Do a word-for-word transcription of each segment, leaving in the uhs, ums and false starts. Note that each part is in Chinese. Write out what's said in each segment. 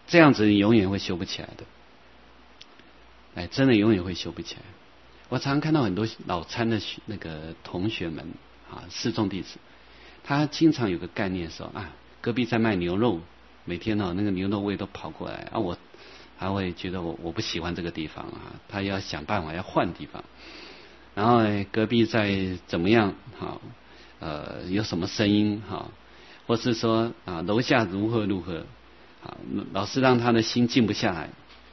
这样子你永远会修不起来的。哎，真的永远会修不起来。我常常看到很多老参的那个同学们啊，四众弟子，他经常有个概念说啊，隔壁在卖牛肉，每天哦那个牛肉味都跑过来啊，我还会觉得我我不喜欢这个地方啊，他要想办法要换地方。然后隔壁在怎么样哈，呃有什么声音哈，或是说啊楼下如何如何啊，老是让他的心静不下来。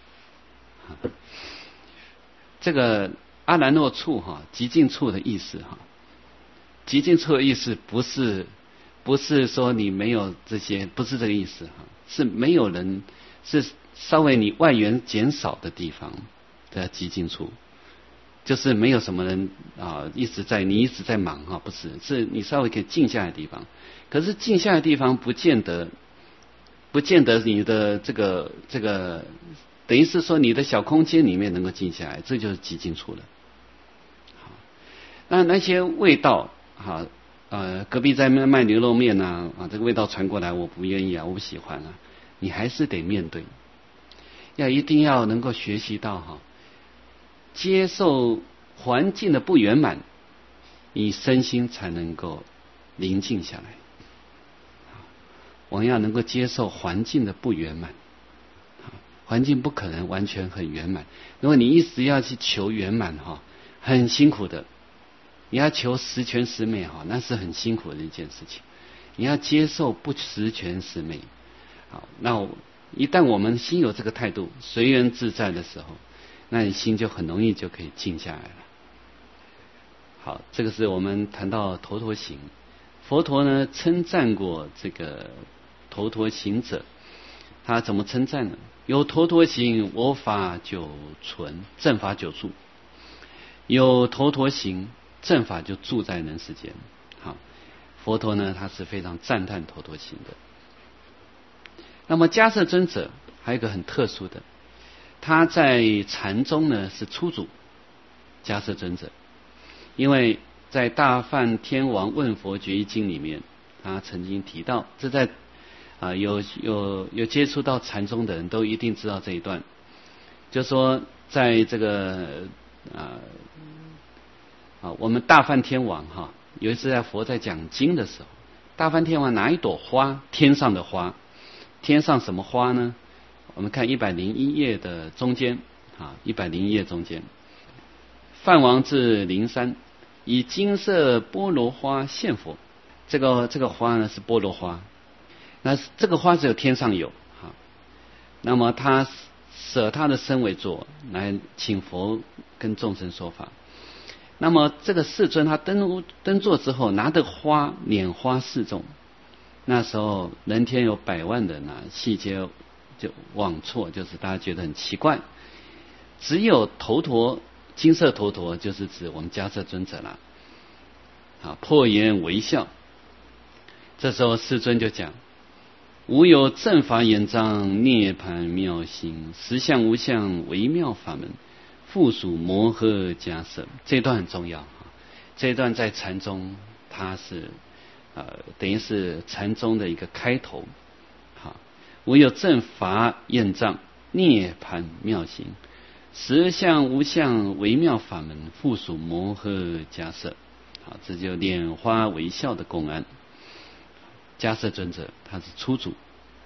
这个阿兰若处哈，极静处的意思哈，极静处的意思不是不是说你没有这些，不是这个意思哈，是没有人，是稍微你外缘减少的地方的极静处，就是没有什么人啊一直在你一直在忙哈，不是，是你稍微可以静下来的地方。可是静下来的地方不见得不见得你的这个这个。等于是说你的小空间里面能够静下来，这就是极静处了。好，那那些味道，好，呃，隔壁在卖牛肉面呐，啊，这个味道传过来，我不愿意啊，我不喜欢啊，你还是得面对，要一定要能够学习到哈，接受环境的不圆满，你身心才能够宁静下来。我们要能够接受环境的不圆满。环境不可能完全很圆满，如果你一直要去求圆满哈，很辛苦的。你要求十全十美哈，那是很辛苦的一件事情。你要接受不十全十美，好，那一旦我们心有这个态度，随缘自在的时候，那你心就很容易就可以静下来了。好，这个是我们谈到头陀行，佛陀呢称赞过这个头陀行者，他怎么称赞呢？有头陀行，我法久存，正法久住。有头陀行，正法就住在人世间。好，佛陀呢，他是非常赞叹头陀行的。那么迦叶尊者还有一个很特殊的，他在禅宗呢是初祖，迦叶尊者，因为在《大梵天王问佛决议经》里面，他曾经提到，这在啊，有有有接触到禅宗的人都一定知道这一段，就说在这个啊啊，我们大梵天王哈，有一次在佛在讲经的时候，大梵天王拿一朵花，天上的花，天上什么花呢？我们看一百零一页的中间啊，一百零一页中间，梵王至灵山，以金色波罗花献佛。这个这个花呢是波罗花。那这个花只有天上有哈，那么他舍他的身为座来请佛跟众生说法。那么这个世尊他登登座之后，拿着花拈花示众，那时候人天有百万人啊，细节就忘错，就是大家觉得很奇怪。只有头陀金色头陀，就是指我们迦叶尊者了。啊，破颜微笑。这时候世尊就讲。无有正法眼障，涅槃妙行，实相无相，微妙法门，复属摩诃迦叶。这段很重要哈，这一段在禅宗，它是呃等于是禅宗的一个开头。好，无有正法眼障，涅槃妙行，实相无相，微妙法门，复属摩诃迦叶。好，这就拈花微笑的公案。迦叶尊者他是初祖，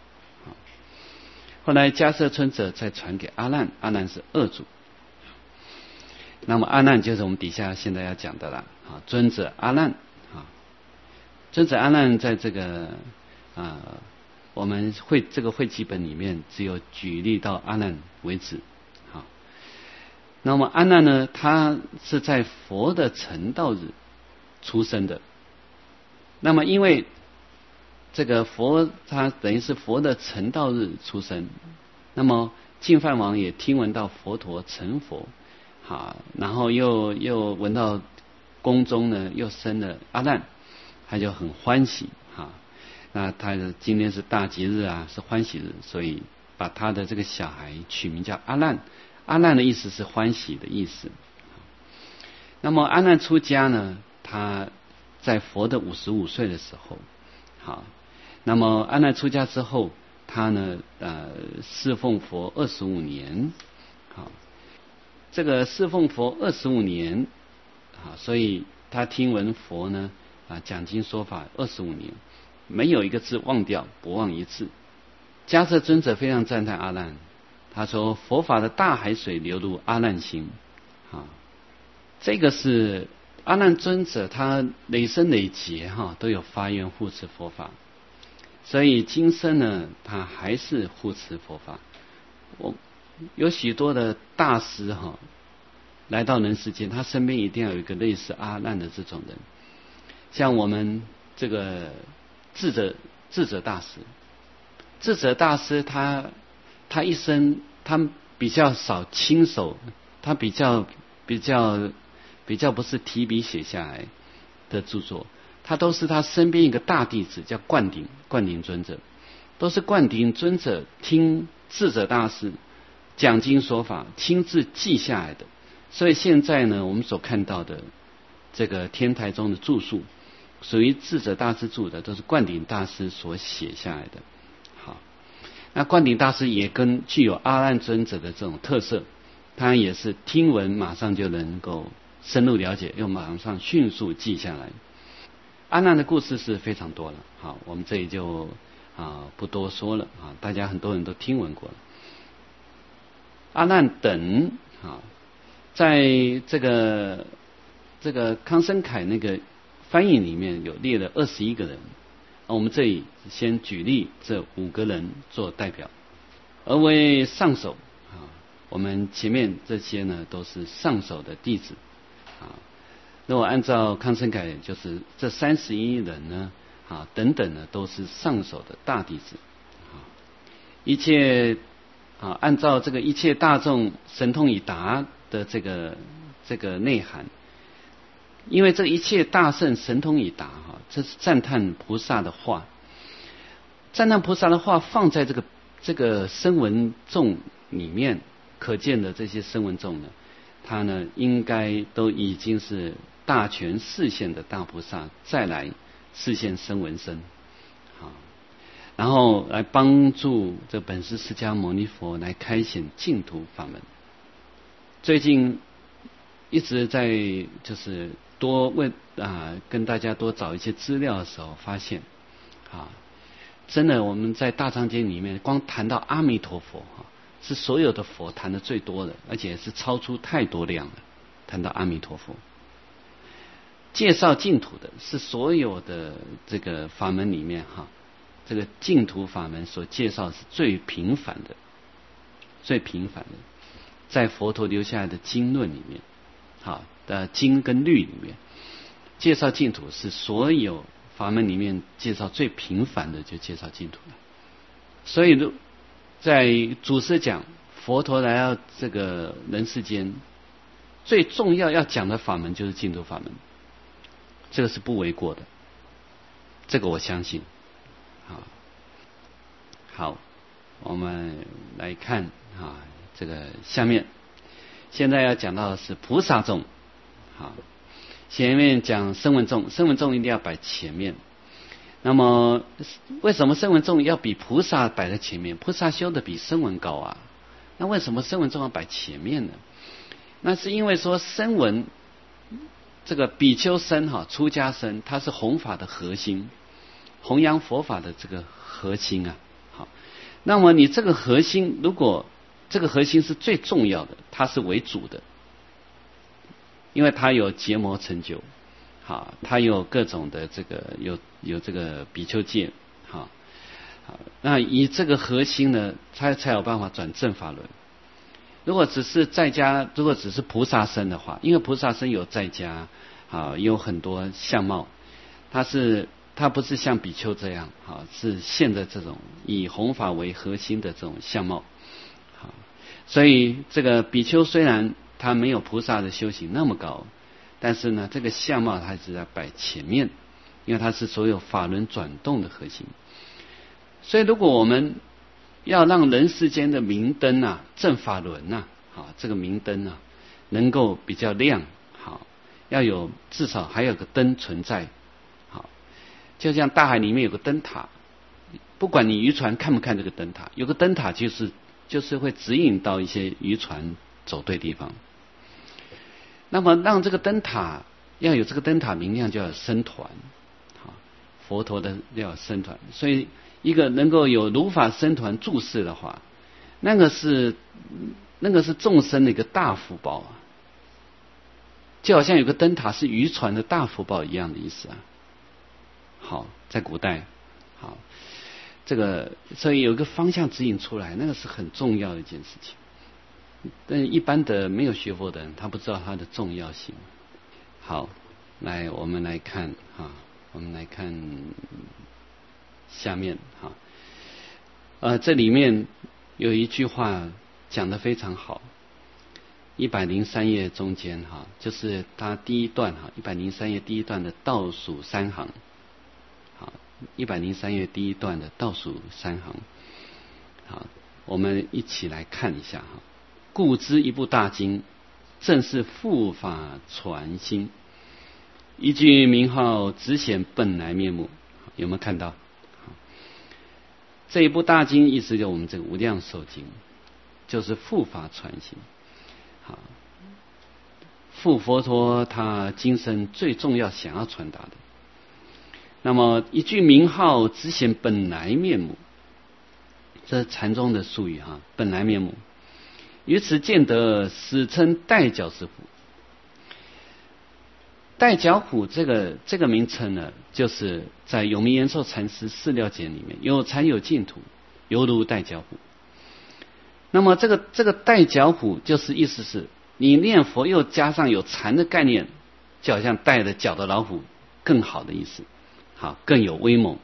后来迦叶尊者再传给阿难，阿难是二祖。那么阿难就是我们底下现在要讲的了啊，尊者阿难啊，尊者阿难在这个啊我们会这个会集本里面只有举例到阿难为止啊。那么阿难呢，他是在佛的成道日出生的。那么因为这个佛他等于是佛的成道日出生，那么净饭王也听闻到佛陀成佛，好，然后又又闻到宫中呢又生了阿难，他就很欢喜哈。那他的今天是大吉日啊，是欢喜日，所以把他的这个小孩取名叫阿难。阿难的意思是欢喜的意思。那么阿难出家呢，他在佛的五十五岁的时候，好。那么阿难出家之后， 他呢呃侍奉佛二十五年，好，这个侍奉佛二十五年，啊，所以他听闻佛呢啊讲经说法二十五年，没有一个字忘掉，不忘一字。迦叶尊者非常赞叹阿难，他说佛法的大海水流入阿难心，啊，这个是阿难尊者他累生累劫哈都有发愿护持佛法，所以今生呢他还是护持佛法。我有许多的大师哈来到人世间，他身边一定要有一个类似阿难的这种人，像我们这个智者智者大师，智者大师他他一生他比较少亲手，他比较比较比较不是提笔写下来的著作，他都是他身边一个大弟子叫灌顶灌顶尊者，都是灌顶尊者听智者大师讲经说法亲自记下来的。所以现在呢我们所看到的这个天台宗的著述属于智者大师著的，都是灌顶大师所写下来的。好，那灌顶大师也跟具有阿难尊者的这种特色，他也是听闻马上就能够深入了解，又马上迅速记下来。阿难的故事是非常多了，好，我们这里就啊不多说了啊，大家很多人都听闻过了。阿难等啊，在这个这个康生凯那个翻译里面有列了二十一个人，我们这里先举例这五个人做代表，而为上首啊，我们前面这些呢都是上首的弟子啊。如果按照康生凯，就是这三十一人呢啊等等呢都是上首的大弟子啊。一切啊按照这个一切大众神通已达的这个这个内涵，因为这一切大圣神通已达哈，这是赞叹菩萨的话，赞叹菩萨的话放在这个这个声闻众里面，可见的这些声闻众呢，他呢应该都已经是大权示现的大菩萨，再来示现声闻身，好，然后来帮助这本师释迦牟尼佛来开显净土法门。最近一直在就是多问啊，跟大家多找一些资料的时候，发现啊，真的我们在大藏经里面，光谈到阿弥陀佛啊，是所有的佛谈的最多的，而且是超出太多量了。谈到阿弥陀佛，介绍净土的是所有的这个法门里面哈，这个净土法门所介绍是最频繁的，最频繁的，在佛陀留下来的经论里面，好的经跟律里面，介绍净土是所有法门里面介绍最频繁的，就介绍净土了。所以在祖师讲佛陀来到这个人世间，最重要要讲的法门就是净土法门，这个是不为过的，这个我相信。好，好，我们来看啊，这个下面现在要讲到的是菩萨众。好，前面讲声闻众，声闻众一定要摆前面。那么为什么声闻众要比菩萨摆在前面？菩萨修的比声闻高啊，那为什么声闻众要摆前面呢？那是因为说声闻这个比丘僧哈，出家僧，它是弘法的核心，弘扬佛法的这个核心啊。好，那么你这个核心，如果这个核心是最重要的，它是为主的，因为它有结魔成就，好，它有各种的这个有有这个比丘戒，好，好，那以这个核心呢，它才有办法转正法轮。如果只是在家，如果只是菩萨身的话，因为菩萨身有在家啊，有很多相貌，它是它不是像比丘这样，好，是现在这种以弘法为核心的这种相貌，好，所以这个比丘虽然他没有菩萨的修行那么高，但是呢，这个相貌它是在摆前面，因为它是所有法轮转动的核心。所以如果我们要让人世间的明灯啊，正法轮啊，好，这个明灯啊能够比较亮，好，要有至少还有个灯存在，好，就像大海里面有个灯塔， 不管你渔船看不看这个灯塔，有个灯塔就是就是会指引到一些渔船走对地方。那么让这个灯塔要有这个灯塔明亮，就要有僧团，佛陀的要有僧团，所以一个能够有如法僧团注释的话，那个是那个是众生的一个大福报啊，就好像有个灯塔是渔船的大福报一样的意思啊。好，在古代，好，这个所以有一个方向指引出来，那个是很重要的一件事情。但一般的没有学佛的人，他不知道它的重要性。好，来我们来看哈，我们来看下面哈，呃，这里面有一句话讲得非常好，一百零三页中间哈，就是它第一段哈，一百零三页第一段的倒数三行，好，一百零三页第一段的倒数三行，好，我们一起来看一下哈。故知一部大经，正是护法传心，一句名号，只显本来面目。有没有看到？这一部大经意思就是我们这个无量寿经，就是护法传心。好，护佛陀他今生最重要想要传达的。那么一句名号，只显本来面目，这是禅宗的术语哈，本来面目。于此见得史称带角之虎。带角虎这个这个名称呢，就是在永明延寿禅师释料简里面，有禅有净土，犹如带角虎。那么这个这个带角虎，就是意思是你念佛又加上有禅的概念，就好像带着角的老虎，更好的意思，好，更有威猛。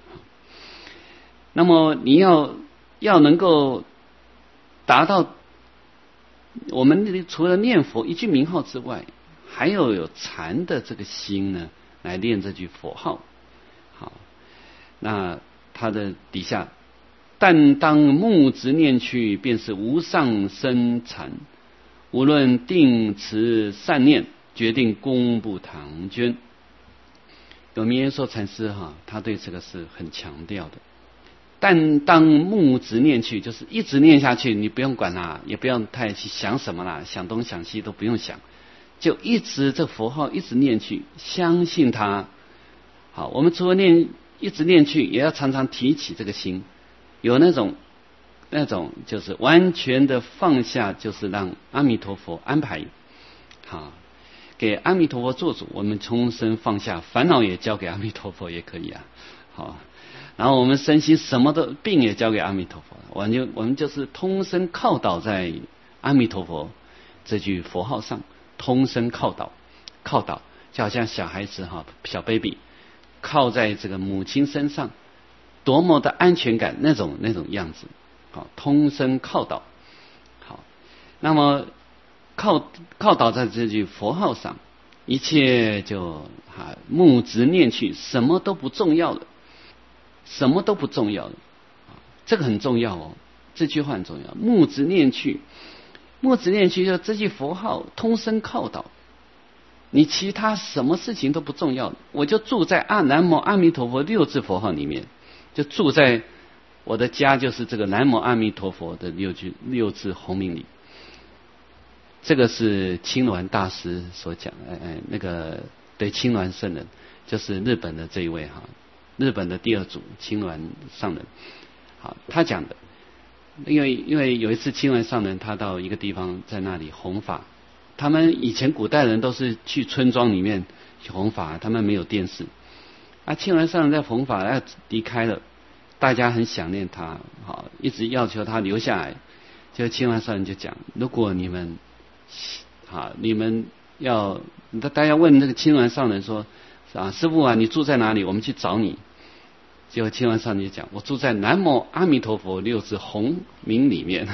那么你要要能够达到。我们除了念佛一句名号之外，还要有禅的这个心呢，来念这句佛号。好，那它的底下，但当木直念去，便是无上生禅。无论定持善念，决定功不唐捐。有明延寿禅师哈，他对这个是很强调的。但当木直念去，就是一直念下去，你不用管啦，也不用太去想什么啦，想东想西都不用想，就一直这佛号一直念去，相信它。好，我们除了念一直念去，也要常常提起这个心，有那种那种就是完全的放下，就是让阿弥陀佛安排，好，给阿弥陀佛做主，我们终身放下烦恼，也交给阿弥陀佛也可以啊，好。然后我们身心什么的病也交给阿弥陀佛，我们就我们就是通身靠倒在阿弥陀佛这句佛号上，通身靠倒，靠倒就好像小孩子哈，小 baby 靠在这个母亲身上，多么的安全感，那种那种样子，好，通身靠倒，好，那么靠靠倒在这句佛号上，一切就哈目直念去，什么都不重要了。什么都不重要的，这个很重要哦。这句话很重要，目直念去，目直念去，就这句佛号通身靠倒，你其他什么事情都不重要，我就住在阿南无阿弥陀佛六字佛号里面，就住在我的家，就是这个南无阿弥陀佛的六句六字洪名里。这个是青鸾大师所讲的，哎哎，那个对青鸾圣人，就是日本的这一位哈。日本的第二祖青鸾上人，好，他讲的，因为因为有一次青鸾上人他到一个地方，在那里弘法，他们以前古代人都是去村庄里面去弘法，他们没有电视，啊，青鸾上人在弘法要离开了，大家很想念他，好，一直要求他留下来，就青鸾上人就讲，如果你们，好，你们要，大家问那个青鸾上人说，啊，师父啊，你住在哪里？我们去找你。结果青鸾上人就讲，我住在南无阿弥陀佛六字洪名里面。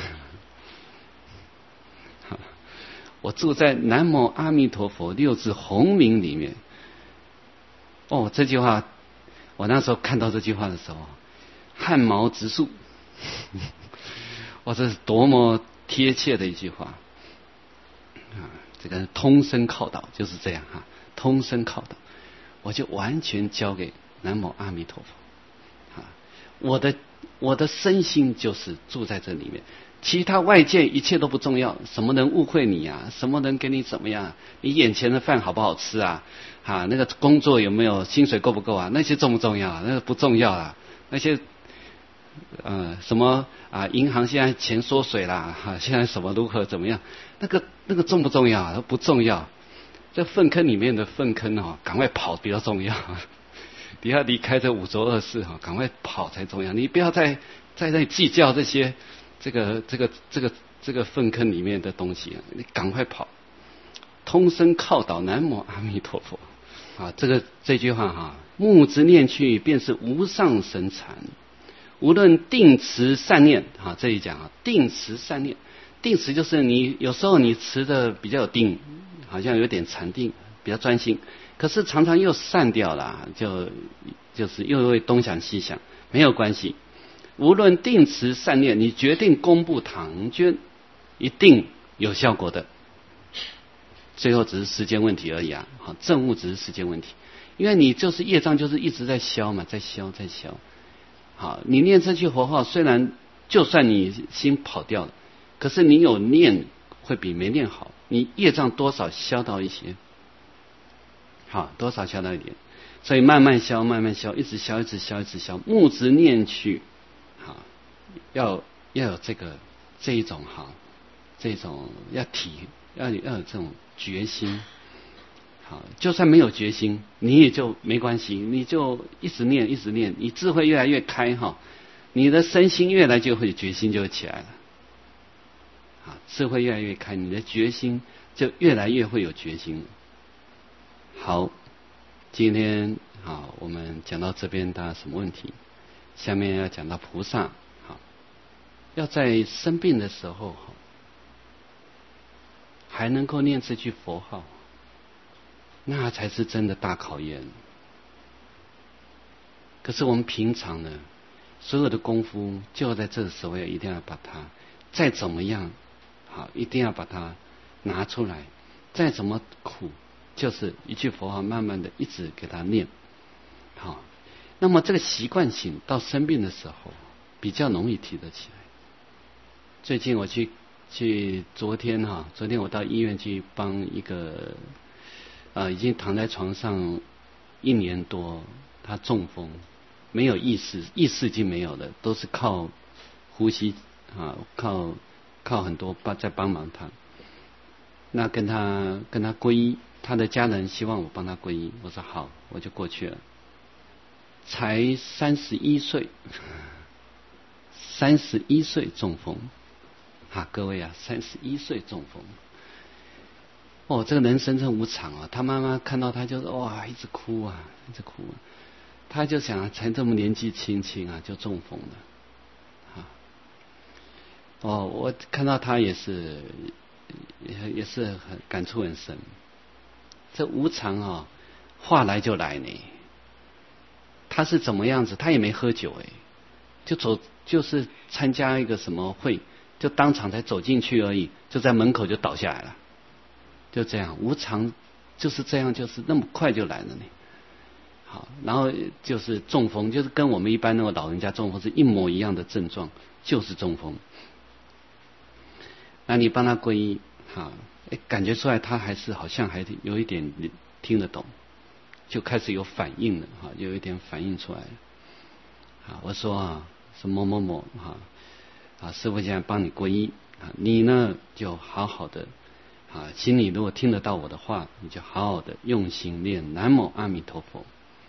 我住在南无阿弥陀佛六字洪名里面。哦，这句话，我那时候看到这句话的时候，汗毛直竖。哇，这是多么贴切的一句话啊！这个通身靠倒就是这样哈，通身靠倒，我就完全交给南无阿弥陀佛啊， 我的我的身心就是住在这里面，其他外界一切都不重要。什么人误会你啊？什么人给你怎么样？你眼前的饭好不好吃啊？啊，那个工作有没有薪水够不够啊？那些重不重要啊？那个不重要啊。那些呃什么啊？银行现在钱缩水啦，哈、啊，现在什么如何怎么样？那个那个重不重要啊？不重要。这粪坑里面的粪坑哦，赶快跑比较重要。你要离开这五浊恶世哈，赶快跑才重要。你不要再再在计较这些这个这个这个这个粪坑里面的东西啊！你赶快跑，通身靠倒，南无阿弥陀佛啊！这个这句话哈，目之念去，便是无上神禅。无论定持善念啊，这里讲啊，定持善念，定持就是你有时候你持的比较有定，好像有点禅定，比较专心。可是常常又散掉了，就就是又会东想西想，没有关系。无论定持善念，你决定公布唐捐，一定有效果的。最后只是时间问题而已啊！好，证悟只是时间问题，因为你就是业障，就是一直在消嘛，在消，在消。好，你念这句佛号，虽然就算你心跑掉了，可是你有念会比没念好，你业障多少消到一些。好，多少消到一点，所以慢慢消，慢慢消，一直消，一直消，一直消，目之念去，好，要要有这个这一种哈，这种要体，要有要有这种决心。好，就算没有决心，你也就没关系，你就一直念，一直念，你智慧越来越开哈，你的身心越来就会决心就会起来了。啊，智慧越来越开，你的决心就越来越会有决心。好，今天好，我们讲到这边，大家什么问题？下面要讲到菩萨，好，要在生病的时候，还能够念这句佛号，那才是真的大考验。可是我们平常呢，所有的功夫就在这个时候，一定要把它，再怎么样，好，一定要把它拿出来，再怎么苦。就是一句佛号，慢慢的一直给他念，好，那么这个习惯性到生病的时候比较容易提得起来。最近我去去昨天哈，昨天我到医院去帮一个啊、呃、已经躺在床上一年多，他中风，没有意识，意识已经没有了，都是靠呼吸啊，靠靠很多帮在帮忙他。那跟他跟他皈依。他的家人希望我帮他皈依，我说好，我就过去了。才三十一岁，三十一岁中风，啊，各位啊，三十一岁中风，哦，这个人生真无常啊！他妈妈看到他就哇，一直哭啊，一直哭、啊，他就想，才这么年纪轻轻啊，就中风了，啊，哦，我看到他也是，也也是很感触很深。这无常啊、哦，话来就来呢。他是怎么样子？他也没喝酒哎，就走就是参加一个什么会，就当场才走进去而已，就在门口就倒下来了，就这样无常就是这样，就是那么快就来了呢。好，然后就是中风，就是跟我们一般那个老人家中风是一模一样的症状，就是中风。那你帮他皈依，好。感觉出来他还是好像还有一点听得懂，就开始有反应了哈，有一点反应出来了。啊，我说啊，是某某某哈，啊，师父现在帮你皈依啊，你呢就好好的啊，心里如果听得到我的话，你就好好的用心念南无阿弥陀佛。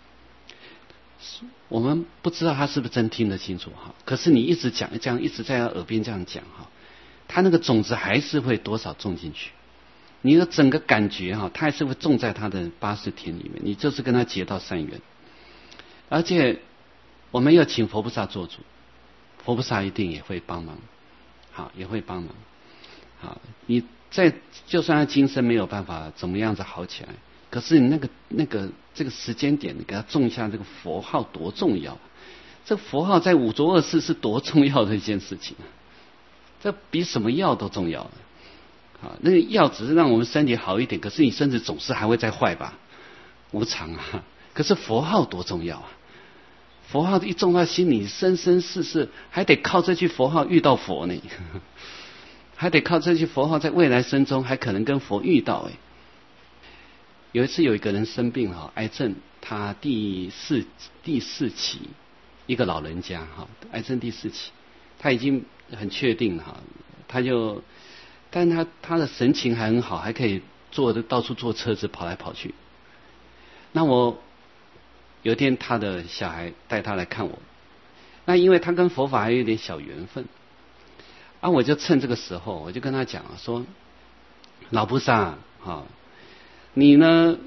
我们不知道他是不是真听得清楚哈，可是你一直讲这样，一直在他耳边这样讲哈，他那个种子还是会多少种进去。你的整个感觉哈，它还是会种在他的八识田里面，你就是跟他结到善缘。而且我们要请佛菩萨做主，佛菩萨一定也会帮忙，好，也会帮忙。好，你在就算他今生没有办法怎么样子好起来，可是你那个那个这个时间点，你给他种下这个佛号多重要！这佛号在五浊恶世是多重要的一件事情，这比什么药都重要。啊，那个药只是让我们身体好一点，可是你身体总是还会再坏吧，无常啊。可是佛号多重要啊！ 佛号一种到心里，生生世世还得靠这句佛号遇到佛呢，还得靠这句佛号在未来生中还可能跟佛遇到。哎，有一次有一个人生病哈，癌症，他第四第四期，一个老人家哈，癌症第四期，他已经很确定哈，他就，但他他的神情还很好，还可以坐的到处坐车子跑来跑去。那我有一天他的小孩带他来看我，那因为他跟佛法还有一点小缘分，啊，我就趁这个时候我就跟他讲说，老菩萨啊，你呢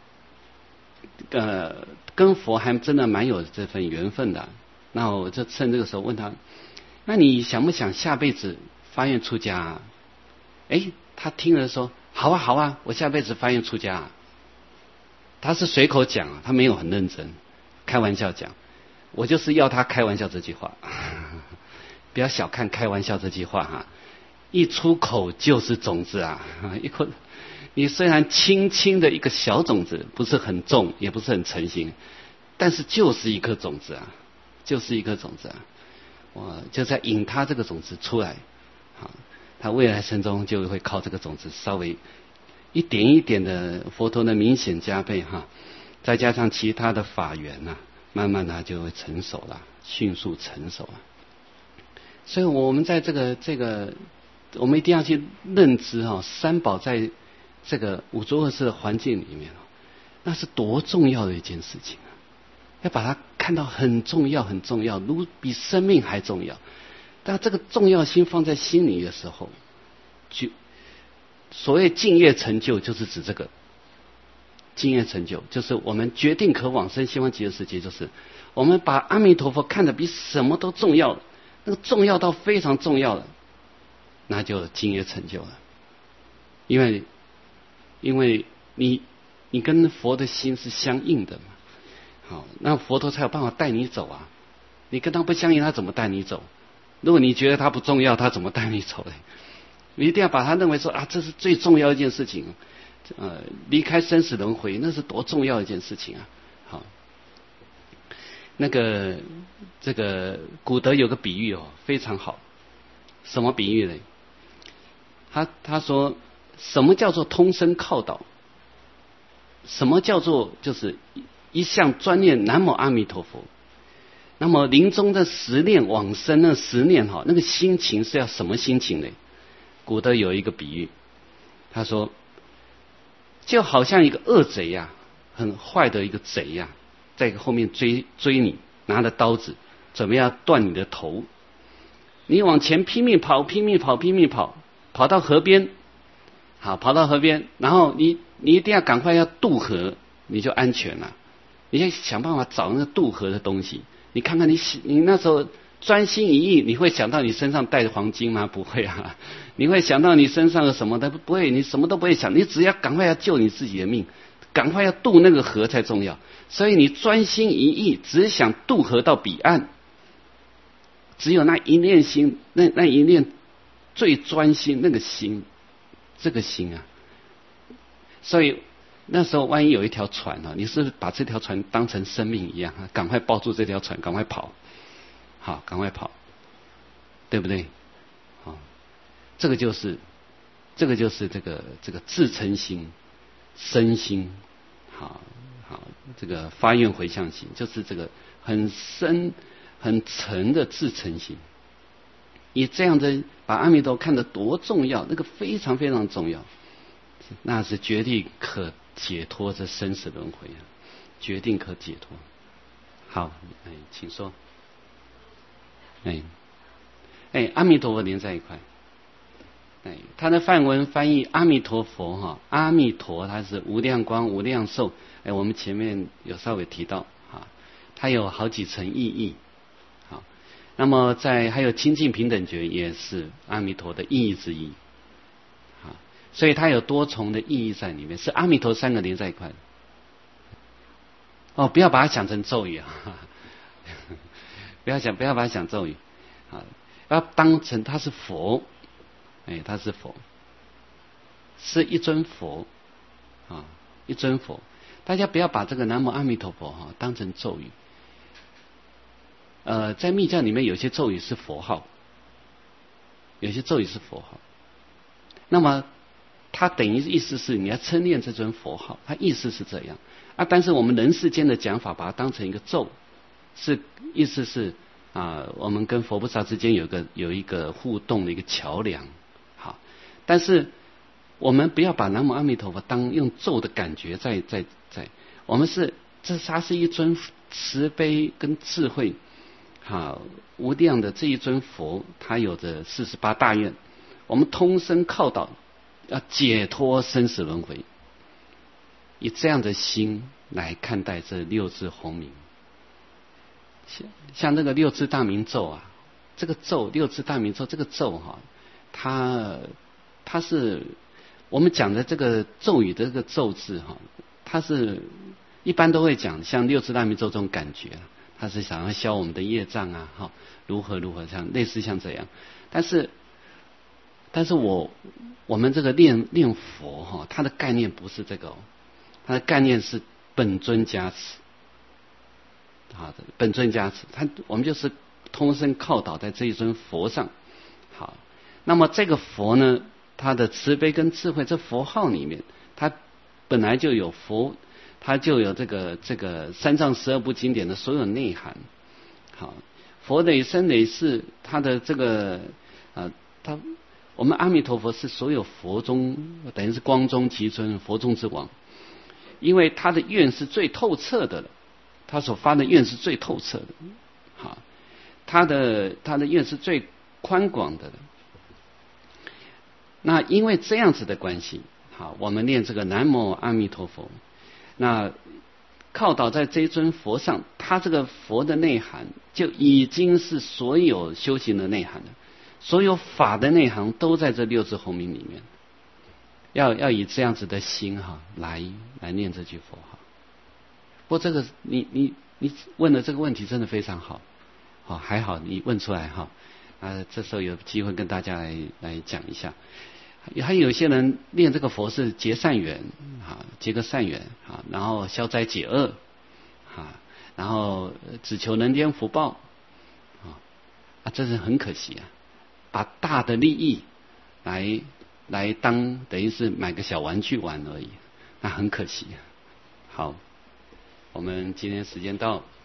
呃跟佛还真的蛮有这份缘分的。那我就趁这个时候问他，那你想不想下辈子发愿出家啊？哎，他听了说好啊好啊，我下辈子发愿出家啊。他是随口讲啊，他没有很认真，开玩笑讲。我就是要他开玩笑这句话，不要小看开玩笑这句话哈，一出口就是种子啊！一口，你虽然轻轻的一个小种子，不是很重，也不是很成型，但是就是一颗种子啊，就是一颗种子啊！我就在引他这个种子出来，好，他未来生中就会靠这个种子稍微。一点一点的佛陀的明显加倍哈，再加上其他的法缘呐、啊，慢慢的就会成熟了，迅速成熟了。所以我们在这个这个，我们一定要去认知哈、哦，三宝在这个五浊恶世的环境里面，那是多重要的一件事情啊！要把它看到很重要，很重要，如比生命还重要。但这个重要心放在心里的时候，就。所谓净业成就，就是指这个净业成就，就是我们决定可往生西方极乐世界，就是我们把阿弥陀佛看得比什么都重要，那个重要到非常重要了，那就净业成就了。因为因为你你跟佛的心是相应的嘛，好，那佛陀才有办法带你走啊。你跟他不相应，他怎么带你走？如果你觉得他不重要，他怎么带你走呢？你一定要把它认为说啊，这是最重要一件事情，呃，离开生死轮回，那是多重要一件事情啊！好，那个这个古德有个比喻哦，非常好，什么比喻呢？他他说，什么叫做通身靠倒？什么叫做就是一向专念南无阿弥陀佛？那么临终的十念往生那十念哈，那个心情是要什么心情呢？古德有一个比喻，他说，就好像一个恶贼呀、啊，很坏的一个贼呀、啊，在后面追追你，拿着刀子，准备要断你的头。你往前拼命跑，拼命跑，拼命跑，跑到河边，好，跑到河边，然后你你一定要赶快要渡河，你就安全了。你要想办法找那个渡河的东西。你看看你你那时候。专心一意，你会想到你身上带黄金吗？不会啊。你会想到你身上有什么的？不会，你什么都不会想，你只要赶快要救你自己的命，赶快要渡那个河才重要。所以你专心一意，只想渡河到彼岸，只有那一念心，那那一念最专心那个心，这个心啊。所以那时候万一有一条船啊，你是不是把这条船当成生命一样，赶快抱住这条船，赶快跑。好，赶快跑，对不对？好，这个就是，这个就是这个这个自诚心、身心，好好，这个发愿回向心，就是这个很深、很沉的自诚心。你这样子把阿弥陀看得多重要，那个非常非常重要，那是决定可解脱这生死轮回啊，决定可解脱。好，哎，请说。哎，哎，阿弥陀佛连在一块。哎，他的梵文翻译阿弥陀佛哈，阿弥陀它是无量光、无量寿。哎，我们前面有稍微提到啊，它有好几层意义。好，那么在还有清净平等觉也是阿弥陀的意义之一。啊，所以它有多重的意义在里面，是阿弥陀三个连在一块。哦，不要把它想成咒语啊。不要想，不要把它想咒语，啊，要当成它是佛，哎，它是佛，是一尊佛，啊，一尊佛。大家不要把这个南无阿弥陀佛哈、啊、当成咒语， 呃，在密教里面有些咒语是佛号，有些咒语是佛号。那么它等于意思是你要称念这尊佛号，它意思是这样啊。但是我们人世间的讲法，把它当成一个咒，是意思是啊，我们跟佛菩萨之间有个有一个互动的一个桥梁。好，但是我们不要把南无阿弥陀佛当用咒的感觉在在在，我们是这它是一尊慈悲跟智慧，好无量的这一尊佛，他有着四十八大愿，我们通身靠倒，要解脱生死轮回，以这样的心来看待这六字洪名。像像那个六字大明咒啊，这个咒六字大明咒这个咒哈、啊，它它是我们讲的这个咒语的这个咒字哈、啊，它是一般都会讲像六字大明咒这种感觉，它是想要消我们的业障啊，哈，如何如何像类似像这样，但是但是我我们这个念念佛哈、啊，它的概念不是这个、哦，它的概念是本尊加持。好的，本尊加持，他我们就是通身靠倒在这一尊佛上。好，那么这个佛呢，他的慈悲跟智慧，这佛号里面，它本来就有佛，它就有这个这个三藏十二部经典的所有内涵。好，佛累生累世，他的这个呃，他我们阿弥陀佛是所有佛中等于是光中极尊，佛中之王，因为他的愿是最透彻的了。他所发的愿是最透彻的，好，他的他的愿是最宽广的。那因为这样子的关系，好，我们念这个南无阿弥陀佛，那靠倒在这一尊佛上，他这个佛的内涵就已经是所有修行的内涵了，所有法的内涵都在这六字洪名里面。要要以这样子的心哈来来念这句佛号。不过这个你你你问的这个问题真的非常好，好还好你问出来哈，啊这时候有机会跟大家来来讲一下。还有些人念这个佛是结善缘啊，结个善缘啊，然后消灾解厄啊，然后只求人间福报啊，啊这是很可惜啊，把大的利益来来当等于是买个小玩具玩而已，那很可惜。好。我们今天时间到。